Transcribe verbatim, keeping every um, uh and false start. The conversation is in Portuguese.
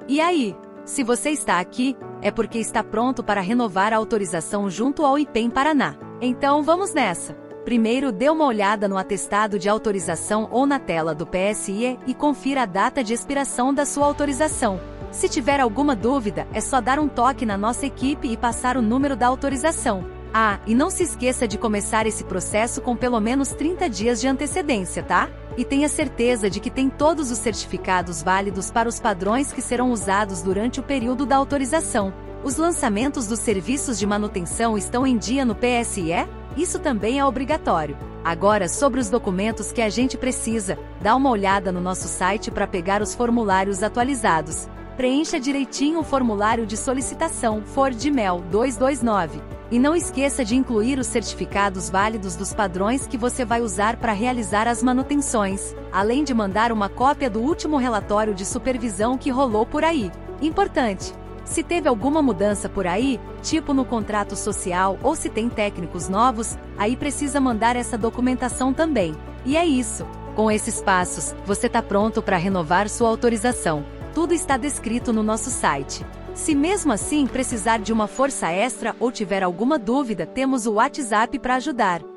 E aí? Se você está aqui, é porque está pronto para renovar a autorização junto ao I P E M Paraná. Então vamos nessa! Primeiro dê uma olhada no atestado de autorização ou na tela do P S I E e confira a data de expiração da sua autorização. Se tiver alguma dúvida, é só dar um toque na nossa equipe e passar o número da autorização. Ah, e não se esqueça de começar esse processo com pelo menos trinta dias de antecedência, tá? E tenha certeza de que tem todos os certificados válidos para os padrões que serão usados durante o período da autorização. Os lançamentos dos serviços de manutenção estão em dia no P S I E? Isso também é obrigatório. Agora, sobre os documentos que a gente precisa, dá uma olhada no nosso site para pegar os formulários atualizados. Preencha direitinho o formulário de solicitação For de Mel duzentos e vinte e nove. E não esqueça de incluir os certificados válidos dos padrões que você vai usar para realizar as manutenções, além de mandar uma cópia do último relatório de supervisão que rolou por aí. Importante! Se teve alguma mudança por aí, tipo no contrato social ou se tem técnicos novos, aí precisa mandar essa documentação também. E é isso! Com esses passos, você está pronto para renovar sua autorização. Tudo está descrito no nosso site. Se mesmo assim precisar de uma força extra ou tiver alguma dúvida, temos o WhatsApp para ajudar.